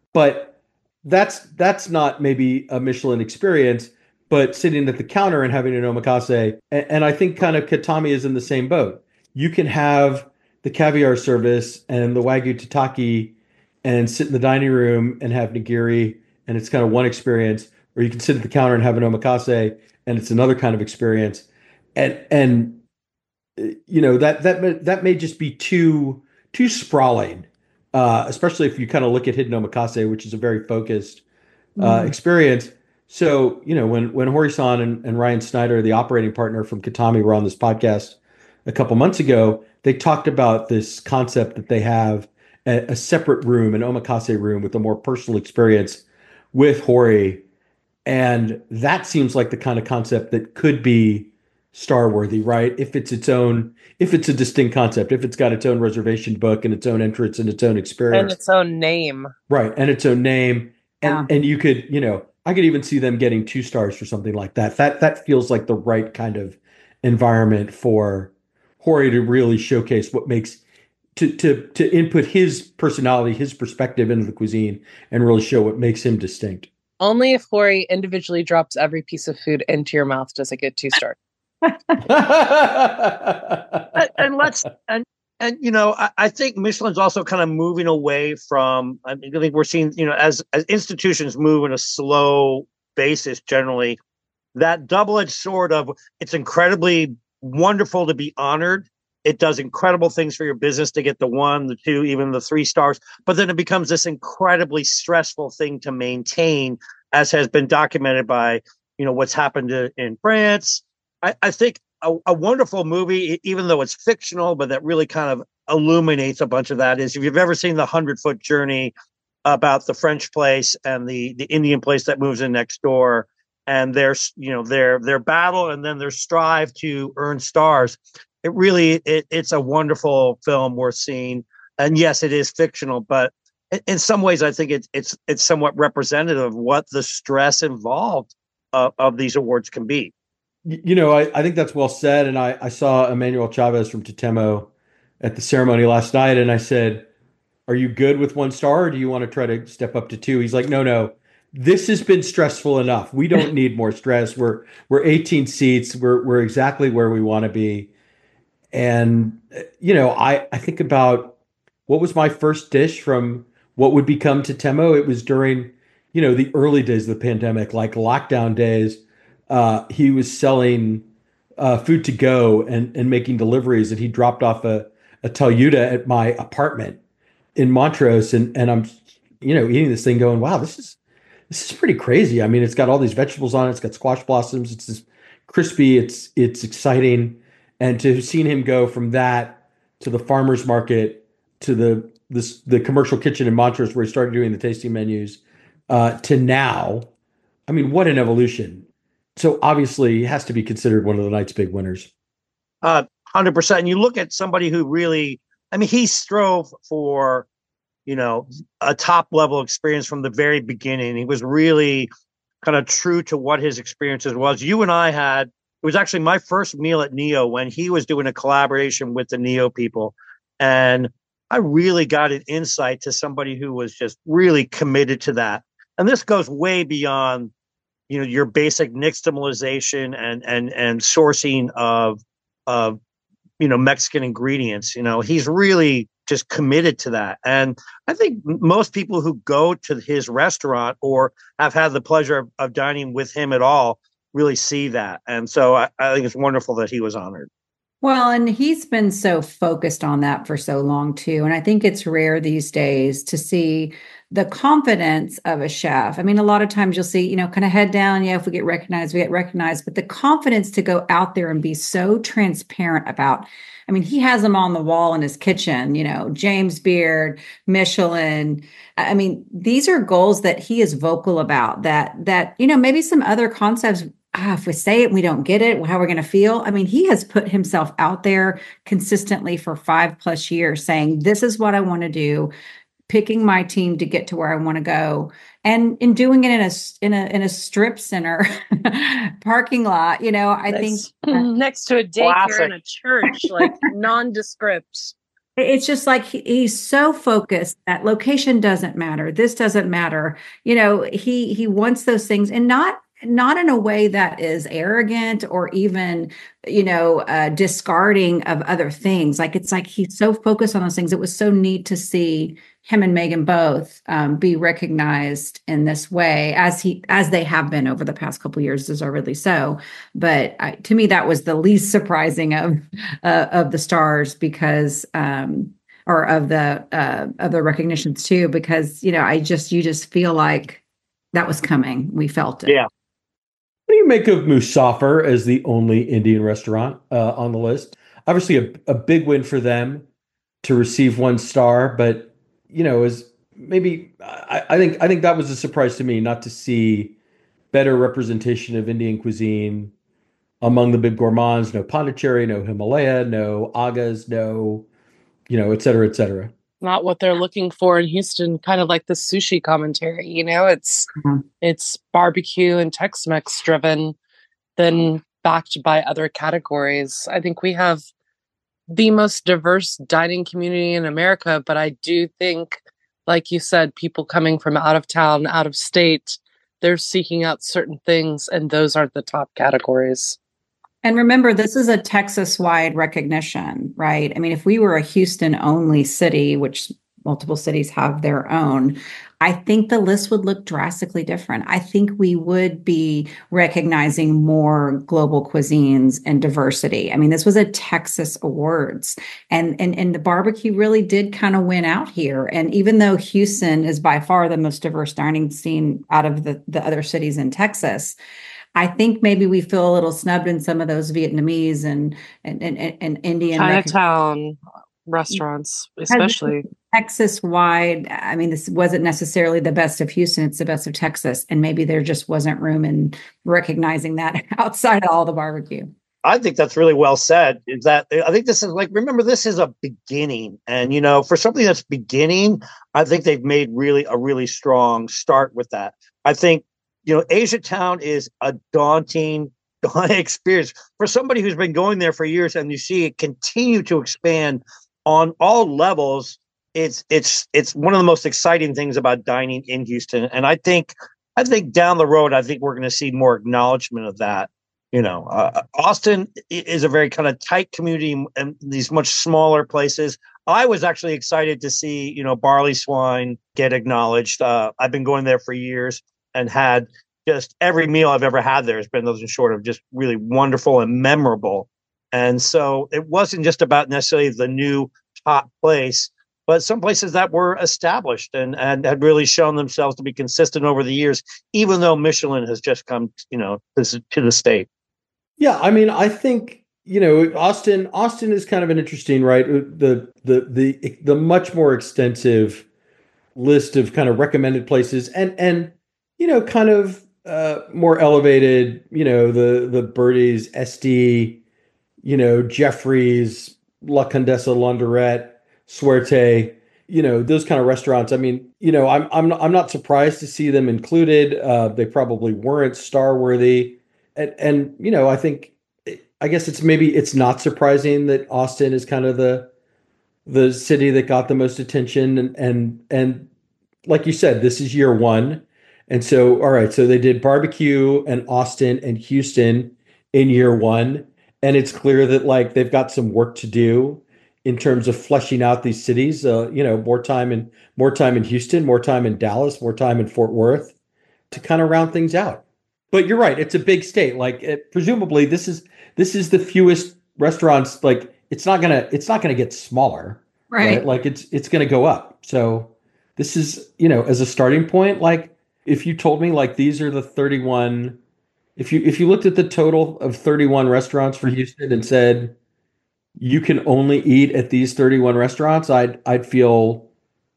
but that's that's not maybe a Michelin experience, but sitting at the counter and having an omakase, and, and I think kind of Katami is in the same boat. You can have the caviar service and the Wagyu tataki and sit in the dining room and have nigiri, and it's kind of one experience, or you can sit at the counter and have an omakase, and it's another kind of experience. and and you know that that that may just be too too sprawling, uh, especially if you kind of look at Hidden Omakase, which is a very focused uh, Mm. experience. So, you know, when when Hori-san and, and Ryan Snyder, the operating partner from Katami, were on this podcast a couple months ago, they talked about this concept that they have a, a separate room, an omakase room with a more personal experience with Hori. And that seems like the kind of concept that could be star worthy, right? If it's its own, if it's a distinct concept, if it's got its own reservation book and its own entrance and its own And experience. its own name. Right. And its own name. Yeah. And and you could, you know, I could even see them getting two stars for something like that. That that feels like the right kind of environment for Hori to really showcase what makes to to to input his personality, his perspective into the cuisine and really show what makes him distinct. Only if Hori individually drops every piece of food into your mouth does it get two stars. and, and let's and and you know I, I think Michelin's also kind of moving away from. I, mean, I think we're seeing, you know, as as institutions move in a slow basis generally, that double-edged sword of it's incredibly wonderful to be honored. It does incredible things for your business to get the one, the two, even the three stars, but then it becomes this incredibly stressful thing to maintain, as has been documented by, you know, what's happened to, in France. I, I think a, a wonderful movie, even though it's fictional, but that really kind of illuminates a bunch of that, is if you've ever seen The Hundred Foot Journey, about the French place and the, the Indian place that moves in next door, and their, you know, their, their battle and then their strive to earn stars. It really, it, it's a wonderful film worth seeing. And yes, it is fictional, but in, in some ways, I think it's, it's, it's somewhat representative of what the stress involved uh, of these awards can be. You know, I, I think that's well said. And I, I saw Emmanuel Chavez from Totemo at the ceremony last night, and I said, are you good with one star, or do you want to try to step up to two? He's like, no, no, this has been stressful enough. We don't need more stress. We're we're eighteen seats. We're we're exactly where we want to be. And you know, I I think about what was my first dish from what would become Totemo. It was during, you know, the early days of the pandemic, like lockdown days. Uh, he was selling uh, food to go and and making deliveries, and he dropped off a a Talyuda at my apartment in Montrose, and and I'm, you know, eating this thing going, wow, this is this is pretty crazy. I mean, it's got all these vegetables on it. It's got squash blossoms. It's just crispy. It's it's exciting. And to have seen him go from that to the farmer's market to the this the commercial kitchen in Montrose where he started doing the tasting menus, uh, to now, I mean, what an evolution. So obviously he has to be considered one of the night's big winners. Uh, one hundred percent. And you look at somebody who really, I mean, he strove for, you know, a top level experience from the very beginning. He was really kind of true to what his experiences was. You and I had, it was actually my first meal at Neo when he was doing a collaboration with the Neo people. And I really got an insight to somebody who was just really committed to that. And this goes way beyond, you know, your basic nixtamalization and, and, and sourcing of, of, you know, Mexican ingredients. You know, he's really just committed to that. And I think most people who go to his restaurant or have had the pleasure of, of dining with him at all really see that. And so I, I think it's wonderful that he was honored. Well, and he's been so focused on that for so long too. And I think it's rare these days to see the confidence of a chef. I mean, a lot of times you'll see, you know, kind of head down. Yeah, if we get recognized, we get recognized. But the confidence to go out there and be so transparent about, I mean, he has them on the wall in his kitchen, you know, James Beard, Michelin. I mean, these are goals that he is vocal about, that, that, you know, maybe some other concepts, ah, if we say it, we don't get it, how are we going to feel? I mean, he has put himself out there consistently for five plus years saying, this is what I want to do, picking my team to get to where I want to go. And in doing it in a, in a, in a strip center parking lot, you know, I next, think uh, next to a daycare classic. and a church, like nondescript. It's just like he, he's so focused that location doesn't matter. This doesn't matter. You know, he, he wants those things, and not, not in a way that is arrogant or even, you know, uh, discarding of other things. Like, it's like he's so focused on those things. It was so neat to see him and Megan both um, be recognized in this way, as he as they have been over the past couple of years, deservedly so. But I, to me, that was the least surprising of uh, of the stars, because um, or of the uh, of the recognitions too, because you know, I just you just feel like that was coming. We felt it. Yeah. What do you make of Musafir as the only Indian restaurant uh, on the list? Obviously, a, a big win for them to receive one star, but you know, is maybe I, I think I think that was a surprise to me, not to see better representation of Indian cuisine among the big gourmands. No Pondicherry, no Himalaya, no Agas, no, you know, et cetera, et cetera. Not what they're looking for in Houston, kind of like the sushi commentary, you know, it's Mhm. it's barbecue and Tex-Mex driven, then backed by other categories. I think we have the most diverse dining community in America, but I do think, like you said, people coming from out of town, out of state, they're seeking out certain things, and those aren't the top categories. And remember, this is a Texas-wide recognition, right? I mean, if we were a Houston-only city, which multiple cities have their own, I think the list would look drastically different. I think we would be recognizing more global cuisines and diversity. I mean, this was a Texas Awards, and and and the barbecue really did kind of win out here. And even though Houston is by far the most diverse dining scene out of the, the other cities in Texas, I think maybe we feel a little snubbed in some of those Vietnamese and and and, and Indian Chinatown restaurants, especially. Texas wide. I mean, this wasn't necessarily the best of Houston, it's the best of Texas. And maybe there just wasn't room in recognizing that outside of all the barbecue. I think that's really well said. Is that I think this is like, remember, this is a beginning. And, you know, for something that's beginning, I think they've made really a really strong start with that. I think, you know, Asia Town is a daunting, daunting experience for somebody who's been going there for years, and you see it continue to expand on all levels. It's it's it's one of the most exciting things about dining in Houston, and I think I think down the road, I think we're going to see more acknowledgement of that. You know, uh, Austin is a very kind of tight community, and these much smaller places. I was actually excited to see, you know, Barley Swine get acknowledged. Uh, I've been going there for years and had just every meal I've ever had there has been nothing short of just really wonderful and memorable. And so it wasn't just about necessarily the new top place, but some places that were established and, and had really shown themselves to be consistent over the years, even though Michelin has just come, you know, to, to the state. Yeah, I mean, I think, you know, Austin, Austin is kind of an interesting, right? The the the the much more extensive list of kind of recommended places, and and you know, kind of uh, more elevated, you know, the the Birdies, S D, you know, Jeffrey's, La Condesa, Laundrette, Suerte, you know, those kind of restaurants. I mean, you know, I'm I'm not, I'm not surprised to see them included. Uh, they probably weren't star worthy, and and you know, I think, I guess it's maybe it's not surprising that Austin is kind of the the city that got the most attention, and and and like you said, this is year one, and so all right, so they did barbecue and Austin and Houston in year one, and it's clear that like they've got some work to do in terms of fleshing out these cities. Uh, you know, more time in more time in Houston, more time in Dallas, more time in Fort Worth to kind of round things out. But you're right; it's a big state. Like it, presumably, this is this is the fewest restaurants. Like it's not gonna it's not gonna get smaller, Right. right? Like it's it's gonna go up. So this is, you know, as a starting point. Like if you told me like these are the thirty-one, if you if you looked at the total of thirty-one restaurants for Houston and said you can only eat at these thirty-one restaurants, I'd I'd feel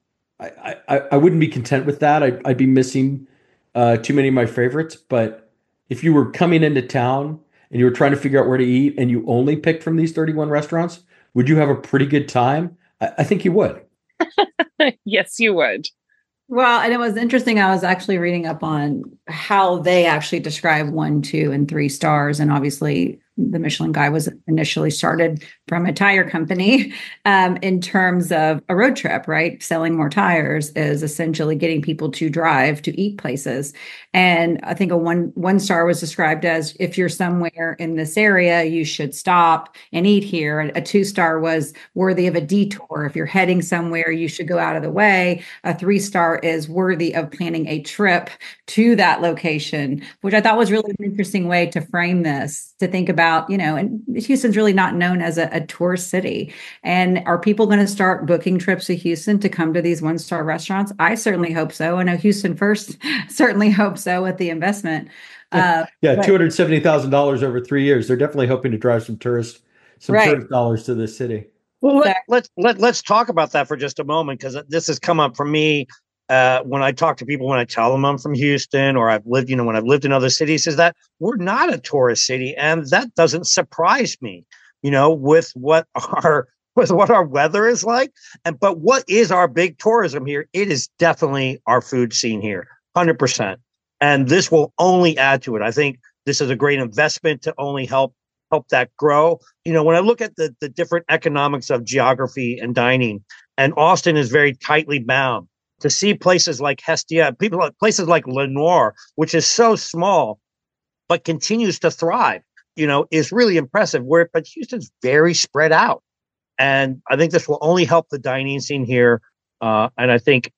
I I, I wouldn't be content with that. I'd I'd be missing uh, too many of my favorites. But if you were coming into town and you were trying to figure out where to eat and you only picked from these thirty-one restaurants, would you have a pretty good time? I, I think you would. Yes, you would. Well, and it was interesting. I was actually reading up on how they actually describe one, two, and three stars. And obviously, the Michelin Guide was initially started from a tire company um, in terms of a road trip, right? Selling more tires is essentially getting people to drive to eat places. And I think a one one star was described as, if you're somewhere in this area, you should stop and eat here. A two star was worthy of a detour. If you're heading somewhere, you should go out of the way. A three star is worthy of planning a trip to that location, which I thought was really an interesting way to frame this, to think about, you know, and Houston's really not known as a, a tourist city. And are people going to start booking trips to Houston to come to these one-star restaurants? I certainly hope so. I know Houston First certainly hopes so with the investment. Uh, yeah, but, two hundred seventy thousand dollars over three years. They're definitely hoping to drive some tourists, some right. tourist dollars to this city. Well, let, let's let, let's talk about that for just a moment, because this has come up for me uh, when I talk to people, when I tell them I'm from Houston, or I've lived, you know, when I've lived in other cities, is that we're not a tourist city, and that doesn't surprise me. You know, with what our with what our weather is like, and but what is our big tourism here? It is definitely our food scene here, one hundred percent. And this will only add to it. I think this is a great investment to only help help that grow. You know, when I look at the, the different economics of geography and dining, and Austin is very tightly bound, to see places like Hestia, people like places like Lenoir, which is so small, but continues to thrive, you know, is really impressive. Where, but Houston's very spread out. And I think this will only help the dining scene here. Uh, and I think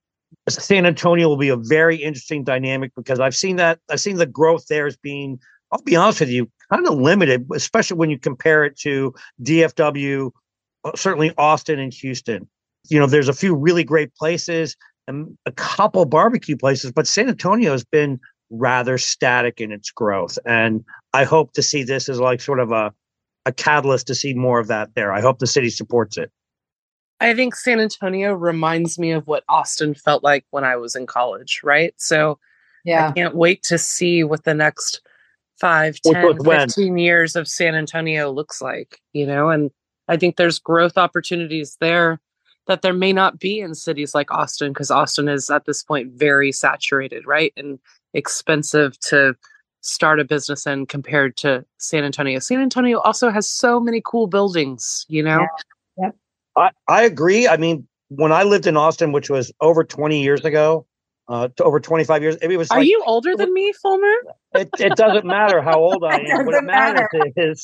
San Antonio will be a very interesting dynamic, because I've seen that, I've seen the growth there as being, I'll be honest with you, kind of limited, especially when you compare it to D F W, certainly Austin and Houston. You know, there's a few really great places and a couple barbecue places, but San Antonio has been rather static in its growth. And I hope to see this as like sort of a, a catalyst to see more of that there. I hope the city supports it. I think San Antonio reminds me of what Austin felt like when I was in college, right? So yeah, I can't wait to see what the next five, ten, fifteen years of San Antonio looks like, you know, and I think there's growth opportunities there that there may not be in cities like Austin, because Austin is at this point very saturated, right? And expensive to start a business in compared to San Antonio. San Antonio also has so many cool buildings, you know? Yeah. Yep. I, I agree. I mean, when I lived in Austin, which was over twenty years ago, uh, to over twenty-five years, it was Are like, you older than me, Fulmer? It, it doesn't matter how old I am. What it matters matter. is,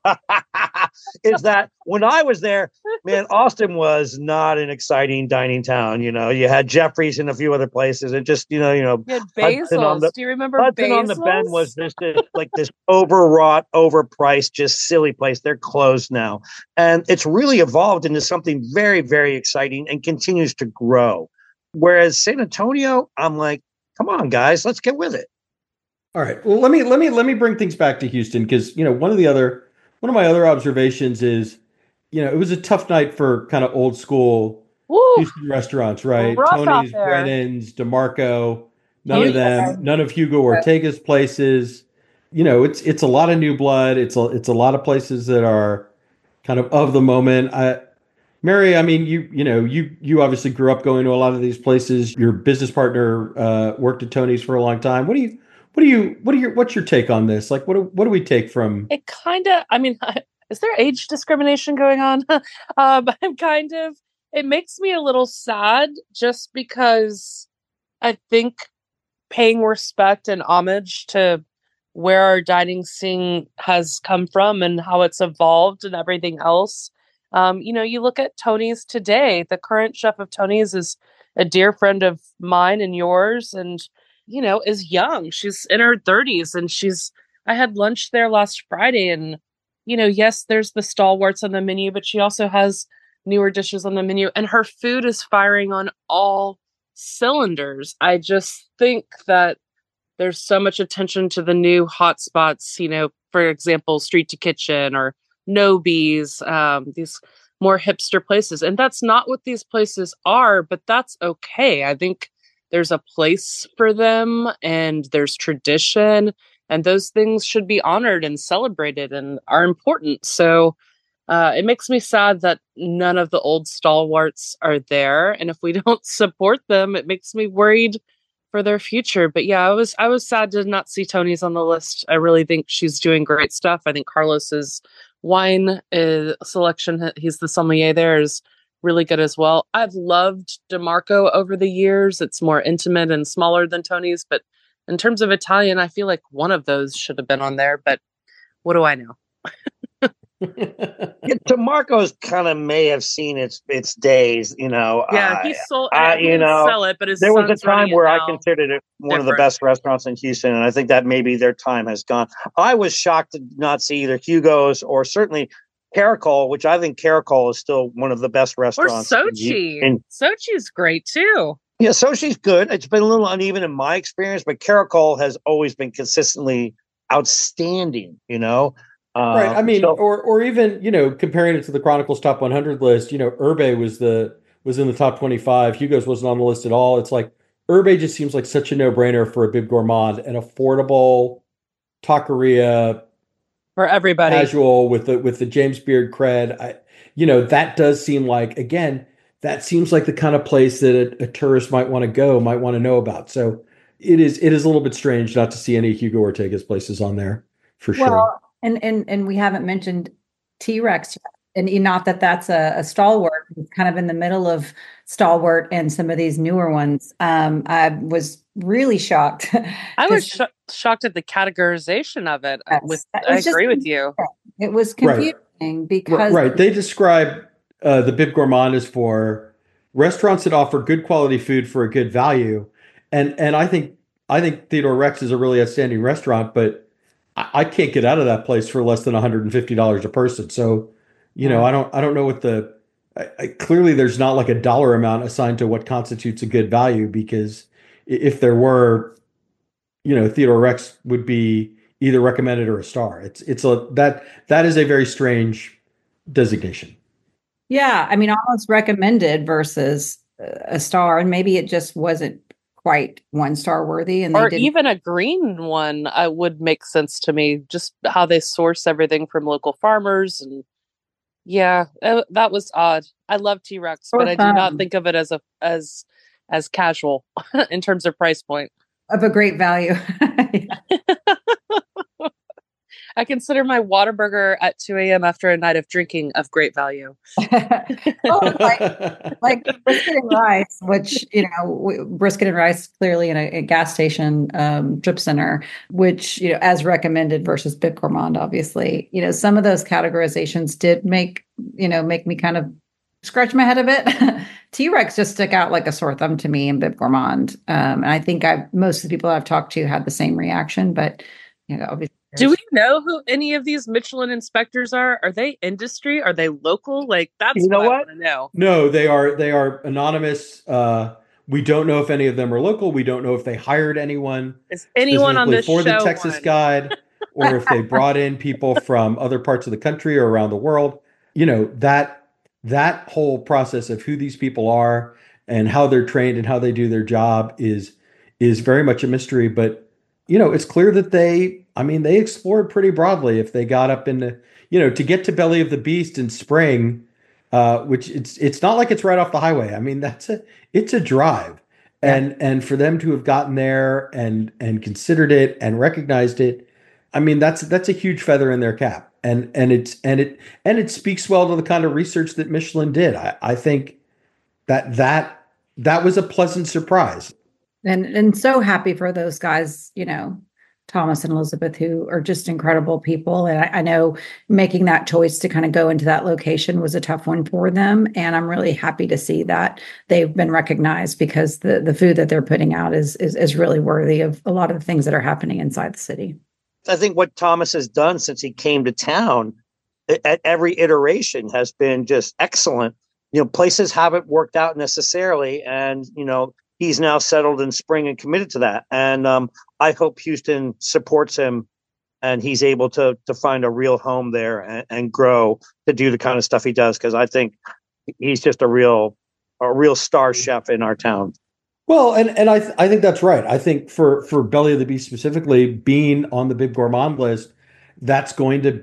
is that when I was there, man, Austin was not an exciting dining town. You know, you had Jeffrey's and a few other places, and just, you know, you know, you had Basil's. The, Do you remember Hudson Basil's? on the Bend was just this, like this overwrought, overpriced, just silly place. They're closed now, and it's really evolved into something very, very exciting and continues to grow. Whereas San Antonio, I'm like, come on, guys, let's get with it. All right. Well, let me let me let me bring things back to Houston, because, you know, one of the other one of my other observations is, you know, it was a tough night for kind of old school Woo! Houston restaurants, right? Rough Tony's, Brennan's, DeMarco, none Hugo. of them, none of Hugo Ortega's places. You know, it's it's a lot of new blood. It's a it's a lot of places that are kind of of the moment. I, Mary, I mean, you you know, you you obviously grew up going to a lot of these places. Your business partner uh, worked at Tony's for a long time. What do you What do you, what are your, what's your take on this? Like, what do, what do we take from? It kind of, I mean, is there age discrimination going on? um, I'm kind of, it makes me a little sad, just because I think paying respect and homage to where our dining scene has come from and how it's evolved and everything else. Um, you know, you look at Tony's today, the current chef of Tony's is a dear friend of mine and yours, and you know, is young. She's in her thirties, and she's, I had lunch there last Friday, and, you know, yes, there's the stalwarts on the menu, but she also has newer dishes on the menu, and her food is firing on all cylinders. I just think that there's so much attention to the new hotspots, you know, for example, Street to Kitchen or Nobi's, um, these more hipster places. And that's not what these places are, but that's okay. I think there's a place for them, and there's tradition, and those things should be honored and celebrated and are important. So uh, it makes me sad that none of the old stalwarts are there. And if we don't support them, it makes me worried for their future. But yeah, I was I was sad to not see Tony's on the list. I really think she's doing great stuff. I think Carlos's wine uh, selection, he's the sommelier there, is really good as well. I've loved DeMarco over the years. It's more intimate and smaller than Tony's, but in terms of Italian, I feel like one of those should have been on there, but what do I know? Yeah, DeMarco's kind of may have seen its its days, you know. Yeah, uh, he sold. I, he you didn't know, sell it, but his there was a son's time running it where I now. considered it one of the Different. best restaurants in Houston, and I think that maybe their time has gone. I was shocked to not see either Hugo's or certainly Caracol, which I think Caracol is still one of the best Or restaurants. Sochi. in- Sochi's great too. Yeah, Sochi's good. It's been a little uneven in my experience, but Caracol has always been consistently outstanding, you know. Uh, Right. I mean, so- or or even, you know, comparing it to the Chronicles Top one hundred list, you know, Herbe was the was in the top twenty-five. Hugo's wasn't on the list at all. It's like Herbe just seems like such a no-brainer for a Bib Gourmand, an affordable taqueria, For everybody. casual with the with the James Beard cred. I, you know, that does seem like, again, that seems like the kind of place that a, a tourist might want to go, might want to know about. So it is it is a little bit strange not to see any Hugo Ortega's places on there for sure. Well, and and and we haven't mentioned T-Rex yet. And e- not that that's a, a stalwart, it's kind of in the middle of stalwart and some of these newer ones. Um, I was really shocked. I was to- sh- shocked at the categorization of it. Yes. With, It I was just agree with you. It was Right. confusing because Right. They describe uh, the Bib Gourmand as for restaurants that offer good quality food for a good value. And and I think I think Theodore Rex is a really outstanding restaurant, but I, I can't get out of that place for less than one hundred fifty dollars a person. So, you know, Yeah. I don't I don't know what the I, I, clearly there's not like a dollar amount assigned to what constitutes a good value, because i- if there were, you know, Theodore Rex would be either recommended or a star. It's it's a that that is a very strange designation. yeah, I mean, almost recommended versus uh, a star, and maybe it just wasn't quite one star worthy, and they Or didn't. even a green one uh, would make sense to me, just how they source everything from local farmers. And yeah, uh, that was odd. I love T-Rex, Or but I do not fun. think of it as a as as casual in terms of price point. of a great value. I consider my Whataburger at two a.m. after a night of drinking of great value. Oh, like, like brisket and rice, which, you know, w- brisket and rice clearly in a, a gas station um, trip center, which, you know, as recommended versus Bib Gourmand, obviously, you know, some of those categorizations did make, you know, make me kind of scratch my head a bit. T-Rex just stuck out like a sore thumb to me in Bib Gourmand. Um, and I think I most of the people I've talked to had the same reaction, but, you know, obviously. Do we know who any of these Michelin inspectors are? Are they industry? Are they local? Like, that's You know what, I what? want to know. No, they are they are anonymous. Uh, we don't know if any of them are local. We don't know if they hired anyone Is anyone on specifically this for show the Texas one? Guide, or if they brought in people from other parts of the country or around the world. You know, that that whole process of who these people are and how they're trained and how they do their job is is very much a mystery. But, you know, it's clear that they, I mean, they explored pretty broadly. If they got up into, you know, to get to Belly of the Beast in spring, uh, which it's it's not like it's right off the highway. I mean, that's a it's a drive. Yeah. And and for them to have gotten there and and considered it and recognized it, I mean, that's that's a huge feather in their cap. And and it's and it and it speaks well to the kind of research that Michelin did. I, I think that that that was a pleasant surprise. And and so happy for those guys, you know, Thomas and Elizabeth, who are just incredible people. And I, I know making that choice to kind of go into that location was a tough one for them. And I'm really happy to see that they've been recognized, because the the food that they're putting out is is, is really worthy of a lot of the things that are happening inside the city. I think what Thomas has done since he came to town a- at every iteration has been just excellent. You know, places haven't worked out necessarily, and, you know, he's now settled in spring and committed to that. And um, I hope Houston supports him and he's able to to find a real home there and, and grow to do the kind of stuff he does, because I think he's just a real a real star chef in our town. Well, and and I th- I think that's right. I think for for Belly of the Beast specifically, being on the Bib Gourmand list, that's going to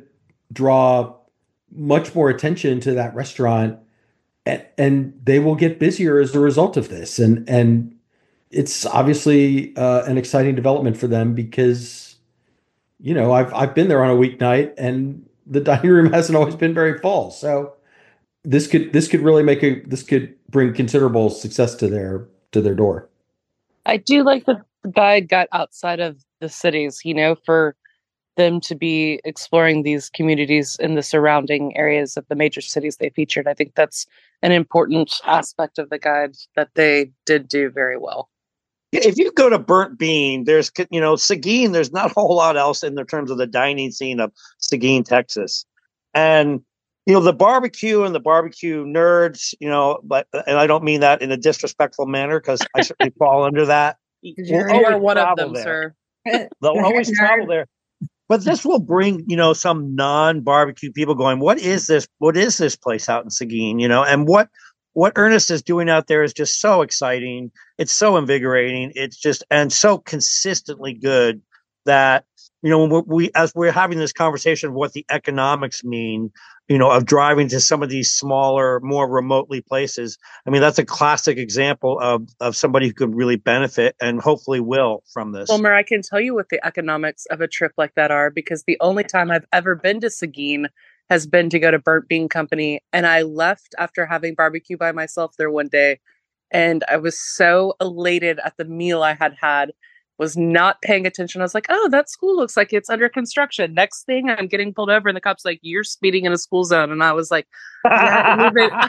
draw much more attention to that restaurant, and, and they will get busier as a result of this. And and it's obviously uh, an exciting development for them because, you know, I've I've been there on a weeknight and the dining room hasn't always been very full. So this could this could really make a this could bring considerable success to their to their door. I do like that the guide got outside of the cities, you know, for them to be exploring these communities in the surrounding areas of the major cities they featured. I think that's an important aspect of the guide that they did do very well. If you go to Burnt Bean, there's, you know, Seguin, there's not a whole lot else in the terms of the dining scene of Seguin, Texas. And, you know, the barbecue and the barbecue nerds, you know, but, and I don't mean that in a disrespectful manner because I certainly fall under that. You are one of them, there. sir. They'll always travel there. But this will bring, you know, some non-barbecue people going, what is this? What is this place out in Seguin? You know, and what what Ernest is doing out there is just so exciting. It's so invigorating. It's just and so consistently good that, you know, when we as we're having this conversation of what the economics mean, you know, of driving to some of these smaller, more remotely places. I mean, that's a classic example of of somebody who could really benefit and hopefully will from this. Wilmer, I can tell you what the economics of a trip like that are because the only time I've ever been to Seguin has been to go to Burnt Bean Company. And I left after having barbecue by myself there one day. And I was so elated at the meal I had had, was not paying attention. I was like, oh, that school looks like it's under construction. Next thing, I'm getting pulled over and the cop's like, you're speeding in a school zone. And I was like, yeah,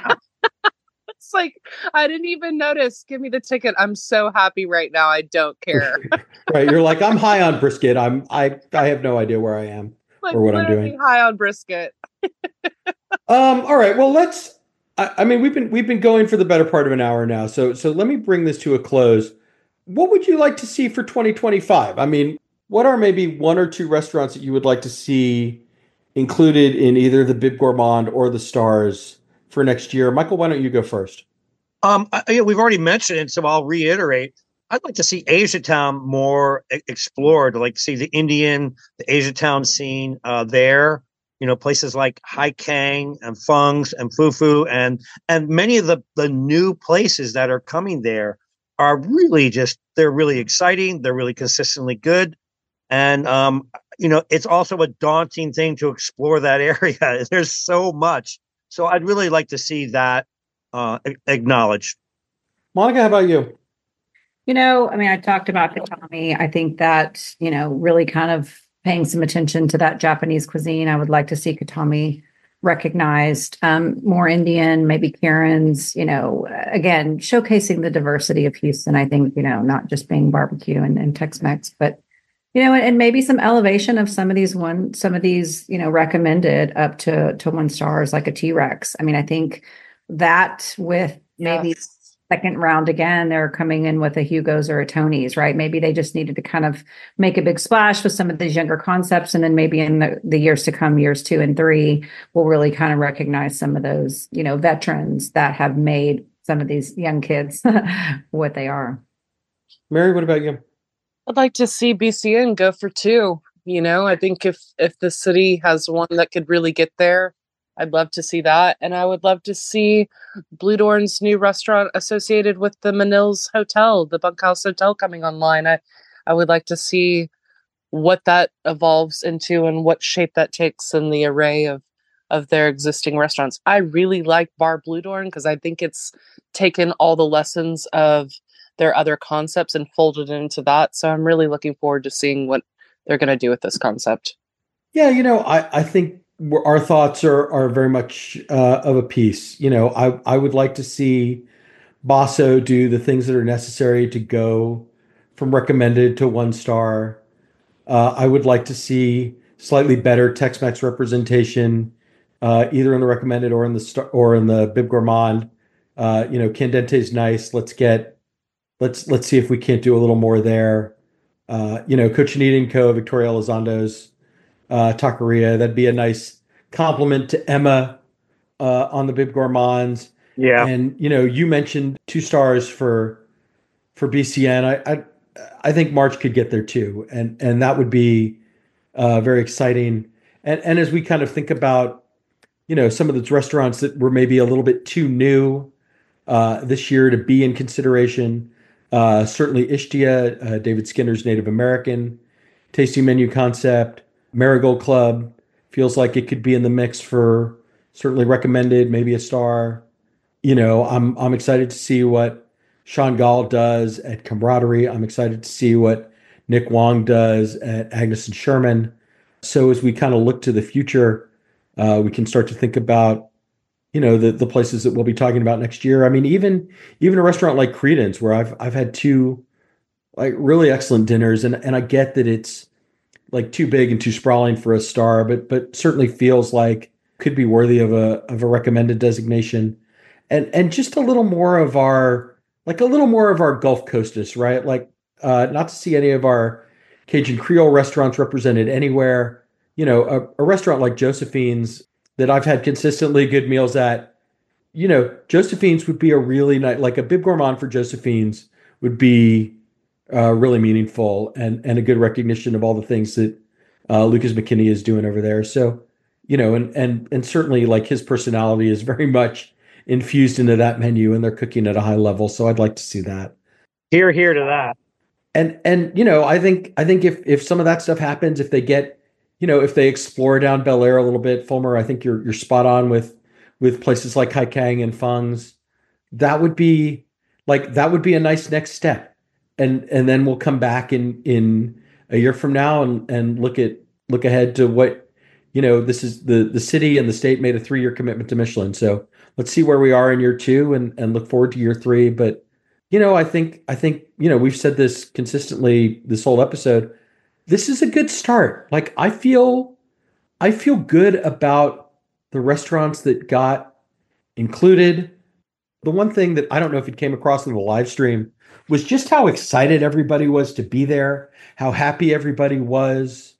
it's like, I didn't even notice. Give me the ticket. I'm so happy right now. I don't care. Right. You're like, I'm high on brisket. I'm, I, I have no idea where I am like, or what I'm doing. High on brisket. um, all right. Well, let's, I, I mean, we've been, we've been going for the better part of an hour now. So, so let me bring this to a close. What would you like to see for twenty twenty-five? I mean, what are maybe one or two restaurants that you would like to see included in either the Bib Gourmand or the Stars for next year? Michael, why don't you go first? Um, I, you know, we've already mentioned it, so I'll reiterate. I'd like to see Asiatown more e- explored. I'd like to see the Indian, the Asiatown scene uh, there. You know, places like Hai Kang and Fung's and Fufu and and many of the the new places that are coming there are really just, they're really exciting. They're really consistently good. And, um, you know, it's also a daunting thing to explore that area. There's so much. So I'd really like to see that uh, acknowledged. Monica, how about you? You know, I mean, I talked about Katami. I think that, you know, really kind of paying some attention to that Japanese cuisine. I would like to see Katami recognized, um, more Indian, maybe Karen's, you know, again, showcasing the diversity of Houston. I think, you know, not just being barbecue and, and Tex-Mex, but, you know, and, and maybe some elevation of some of these one, some of these, you know, recommended up to, to one stars, like a T-Rex. I mean, I think that with maybe Yes. second round again, they're coming in with a Hugo's or a Tony's, right? Maybe they just needed to kind of make a big splash with some of these younger concepts. And then maybe in the, the years to come, years two and three, we'll really kind of recognize some of those, you know, veterans that have made some of these young kids what they are. Mary, what about you? I'd like to see B C N go for two. You know, I think if if the city has one that could really get there, I'd love to see that. And I would love to see Blue Dorn's new restaurant associated with the Manils Hotel, the Bunkhouse Hotel coming online. I, I would like to see what that evolves into and what shape that takes in the array of, of their existing restaurants. I really like Bar Blue Dorn because I think it's taken all the lessons of their other concepts and folded into that. So I'm really looking forward to seeing what they're going to do with this concept. Yeah, you know, I, I think we're, our thoughts are are very much uh, of a piece. You know, I I would like to see Basso do the things that are necessary to go from recommended to one star. Uh, I would like to see slightly better Tex-Mex representation, uh, either in the recommended or in the star or in the Bib Gourmand. Uh, you know, Candente's nice. Let's get let's let's see if we can't do a little more there. Uh, you know, Cochinita and Co, Victoria Elizondo's uh, taqueria. That'd be a nice compliment to Emma uh, on the Bib Gourmands. Yeah. And, you know, you mentioned two stars for for B C N. I I, I think March could get there too. And and that would be uh, very exciting. And and as we kind of think about, you know, some of those restaurants that were maybe a little bit too new uh, this year to be in consideration, Uh, certainly Ishtia, uh, David Skinner's Native American tasting menu concept. Marigold Club feels like it could be in the mix for certainly recommended, maybe a star. You know, I'm I'm excited to see what Sean Gall does at Camaraderie. I'm excited to see what Nick Wong does at Agnes and Sherman. So as we kind of look to the future, uh, we can start to think about, you know, the the places that we'll be talking about next year. I mean, even even a restaurant like Credence, where I've I've had two like really excellent dinners, and and I get that it's like too big and too sprawling for a star, but but certainly feels like could be worthy of a of a recommended designation, and and just a little more of our like a little more of our Gulf Coastness, right? Like uh, not to see any of our Cajun Creole restaurants represented anywhere. You know, a, a restaurant like Josephine's that I've had consistently good meals at. You know, Josephine's would be a really nice, like a Bib Gourmand for Josephine's would be uh, really meaningful and and a good recognition of all the things that uh, Lucas McKinney is doing over there. So, you know, and and and certainly like his personality is very much infused into that menu, and they're cooking at a high level. So I'd like to see that. Hear, hear to that. And and you know, I think I think if if some of that stuff happens, if they get, you know, if they explore down Bel Air a little bit, Fulmer, I think you're you're spot on with with places like Hai Kang and Fung's. That would be like that would be a nice next step. And and then we'll come back in in a year from now and and look at look ahead to what, you know, this is the the city and the state made a three-year commitment to Michelin. So let's see where we are in year two and and look forward to year three. But you know, I think I think, you know, we've said this consistently this whole episode. This is a good start. Like I feel I feel good about the restaurants that got included. The one thing that I don't know if it came across in the live stream was just how excited everybody was to be there, how happy everybody was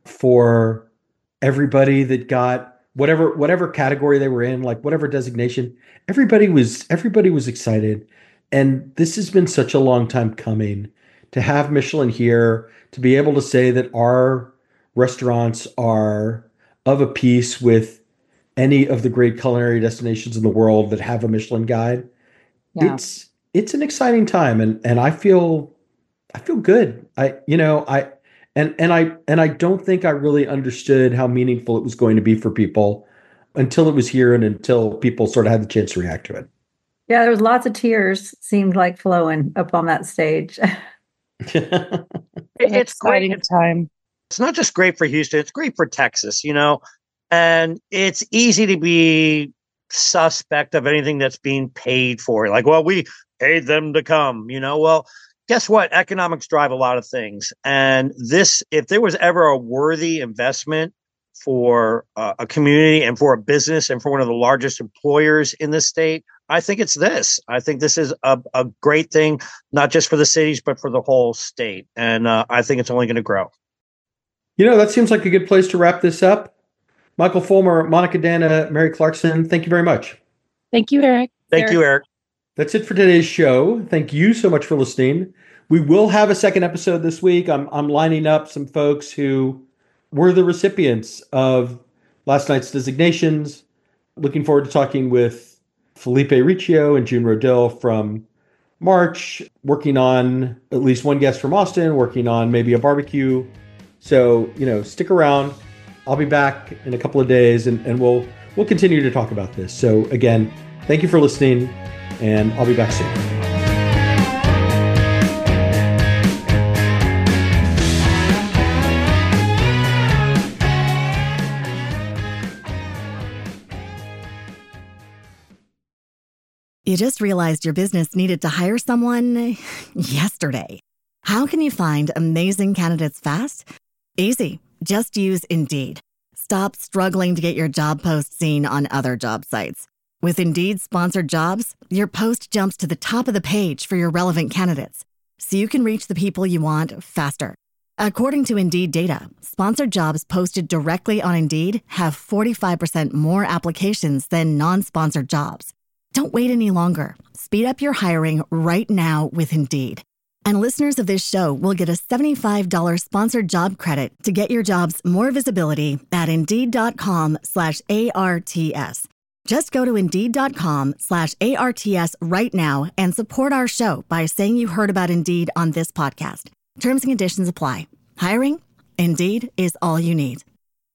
for everybody that got whatever whatever category they were in, like whatever designation. Everybody was everybody was excited. And this has been such a long time coming to have Michelin here, to be able to say that our restaurants are of a piece with any of the great culinary destinations in the world that have a Michelin guide. Yeah. It's it's an exciting time, and and I feel I feel good. I you know I and and I and I don't think I really understood how meaningful it was going to be for people until it was here and until people sort of had the chance to react to it. Yeah, there was lots of tears seemed like flowing up on that stage. It's exciting great. time. It's not just great for Houston, it's great for Texas, you know, and it's easy to be suspect of anything that's being paid for. Like, well, we paid them to come, you know, well, guess what? Economics drive a lot of things. And this, if there was ever a worthy investment for uh, a community and for a business and for one of the largest employers in the state, I think it's this. I think this is a, a great thing, not just for the cities, but for the whole state. And uh, I think it's only going to grow. You know, that seems like a good place to wrap this up. Michael Fulmer, Monica Dana, Mary Clarkson, thank you very much. Thank you, Eric. Thank Eric. you, Eric. That's it for today's show. Thank you so much for listening. We will have a second episode this week. I'm I'm lining up some folks who were the recipients of last night's designations. Looking forward to talking with Felipe Riccio and June Rodell from March, working on at least one guest from Austin, working on maybe a barbecue. So, you know, stick around. I'll be back in a couple of days and, and we'll we'll continue to talk about this. So again, thank you for listening, and I'll be back soon. You just realized your business needed to hire someone yesterday. How can you find amazing candidates fast? Easy. Just use Indeed. Stop struggling to get your job post seen on other job sites. With Indeed sponsored jobs, your post jumps to the top of the page for your relevant candidates, so you can reach the people you want faster. According to Indeed data, sponsored jobs posted directly on Indeed have forty-five percent more applications than non-sponsored jobs. Don't wait any longer. Speed up your hiring right now with Indeed. And listeners of this show will get a seventy-five dollars sponsored job credit to get your jobs more visibility at Indeed.com slash ARTS. Just go to Indeed.com slash ARTS right now and support our show by saying you heard about Indeed on this podcast. Terms and conditions apply. Hiring? Indeed is all you need.